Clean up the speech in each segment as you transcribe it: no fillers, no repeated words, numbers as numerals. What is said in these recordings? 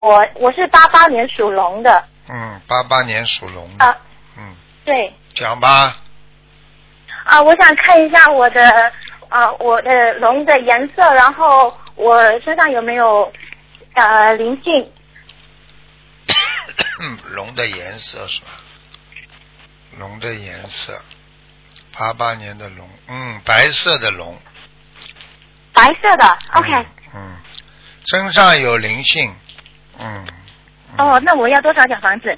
我是88年属龙的。 88年属龙的。 对。 讲吧。 我想看一下我的龙的颜色，然后我身上有没有灵性。 龙的颜色是吧？龙的颜色，88年的龙，白色的龙。 白色的 ，OK。 身上有灵性。 那我要多少小房子？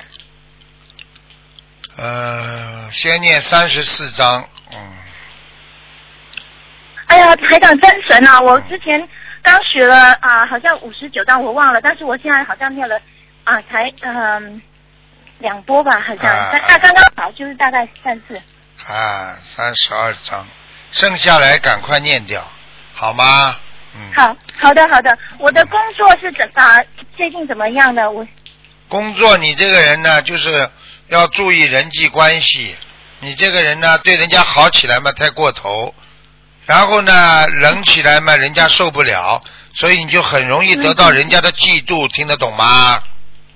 先念34章。 哎呀，台长真神啊！我之前刚许了好像59章，我忘了，但是我现在好像念了才2波吧，好像刚刚好，就是大概3次。 32章，剩下来赶快念掉，好吗？ 好的。我的工作是最近怎么样的？ 工作你这个人呢，就是要注意人际关系。你这个人呢，对人家好起来嘛，太过头。然后呢，冷起来嘛，人家受不了，所以你就很容易得到人家的嫉妒，听得懂吗？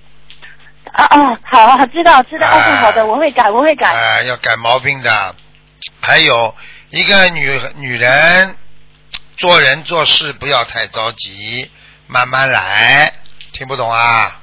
好，知道。好的，我会改。 要改毛病的。还有一个女人做人做事不要太着急，慢慢来，听不懂啊？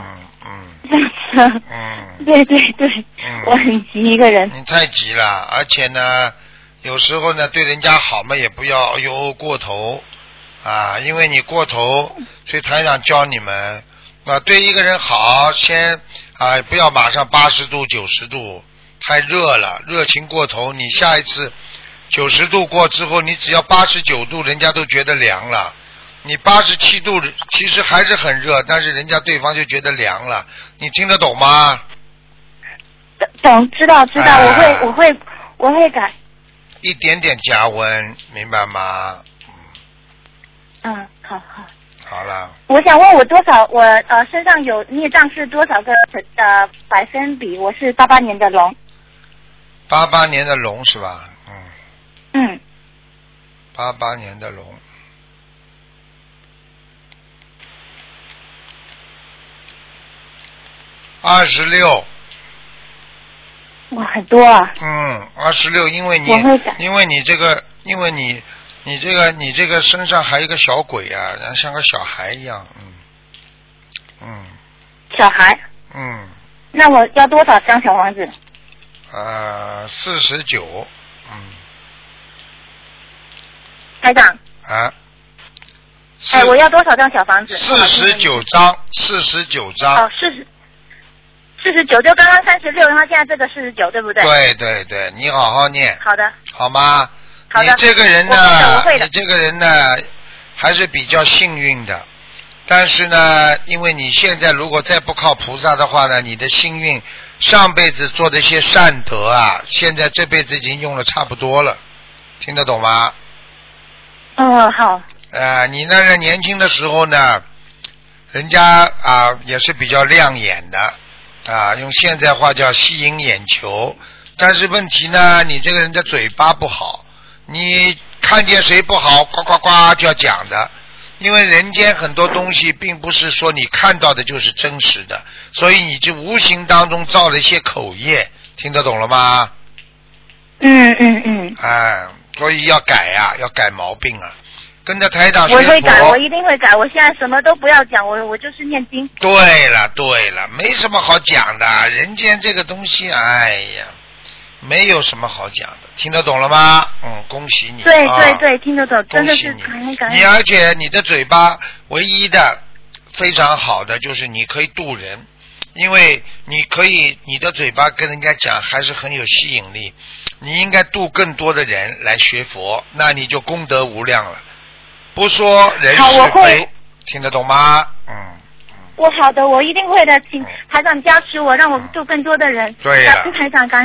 对，我很急一个人。 你太急了，而且呢，有时候呢，对人家好嘛，也不要过头因为你过头，所以台长教你们对一个人好，先不要马上80度90度，太热了，热情过头，你下一次90度过之后，你只要89度，人家都觉得凉了。你87度其实还是很热，但是人家对方就觉得凉了，你听得懂吗？ 懂，知道，我会改。 一点点加温，明白吗？ 好。 好了。 我想问我身上有孽障是多少个百分比？我是88年的龙。 88年的龙是吧？88年的龙。26。 哇，很多啊。 26，因为你这个身上还有一个小鬼啊，像个小孩一样。 小孩。那我要多少张小房子 ？49。 台长。我要多少张小房子 ？49张。 49，就刚刚36，然后现在这个49，对不对？ 对，你好好念。 好的。 好吗？ 好的。 你这个人呢，还是比较幸运的，但是呢，因为你现在如果再不靠菩萨的话呢，你的幸运上辈子做的一些善德现在这辈子已经用了差不多了，听得懂吗？ 好。 你那个年轻的时候呢，人家也是比较亮眼的。用现在话叫吸引眼球，但是问题呢，你这个人的嘴巴不好，你看见谁不好，呱呱呱就要讲的，因为人间很多东西并不是说你看到的就是真实的，所以你就无形当中造了一些口业，听得懂了吗？所以要改要改毛病跟着台长学佛。 我会改，我一定会改。我现在什么都不要讲，我就是念经。 对了，没什么好讲的，人间这个东西，没有什么好讲的，听得懂了吗？恭喜你。 对，听得懂，真的是感恩。 你而且你的嘴巴唯一的非常好的就是你可以度人，因为你的嘴巴跟人家讲还是很有吸引力，你应该度更多的人来学佛，那你就功德无量了。不说人是非，听得懂吗？ 好的，我一定会的，请台长加持我，让我度更多的人。 对了， 台长感恩。